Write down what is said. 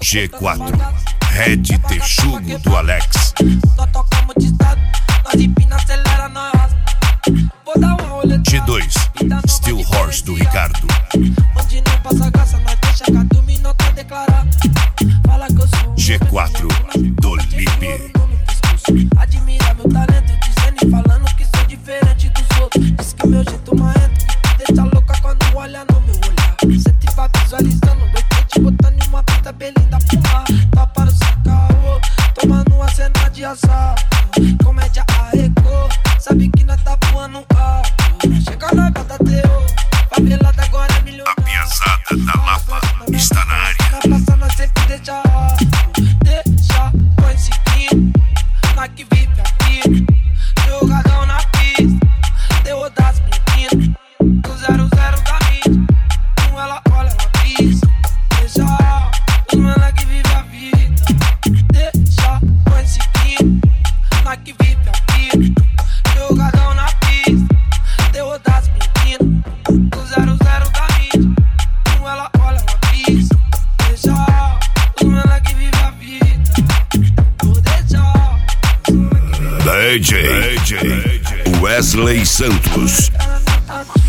G4, Red Texugo do Alex. Só tocamos de estado, nós empina, acelera, nós raspa. Vou dar uma olhada. G2, Steel Horse do Ricardo. Onde não passa graça, nós deixa cada minuto declarar. Fala que eu sou G4, do Lipe. Admira meu talento, dizendo e falando que sou diferente dos outros. Diz que meu jeito marrento me deixa louca quando olha no meu olhar. Cê te vai visualizando, dois te botando em uma pista bem linda fumar. Tá para o seu carro, tomando uma cena de assalto. Comédia arrecou, sabe que nós tá voando alto. Chega na gata teu, favelada agora é milionária. A piazada da Lapa está na área. Na praça nós sempre deixa rastro. Deixa, põe seguindo, nós que vive aqui. Jogadão na pista, terror das meninas. Do 00 da mídia, com ela olha, ela pisa. Deixa, os mano que vive a vida. Deixa, põe seguindo, nós que vive aqui. Jogadão na pista, terror das meninas. Do 00 da mídia, com ela olha, ela pisa. Deixa, os mano que vive a vida. Vou deixar. DJ Wesley Santos.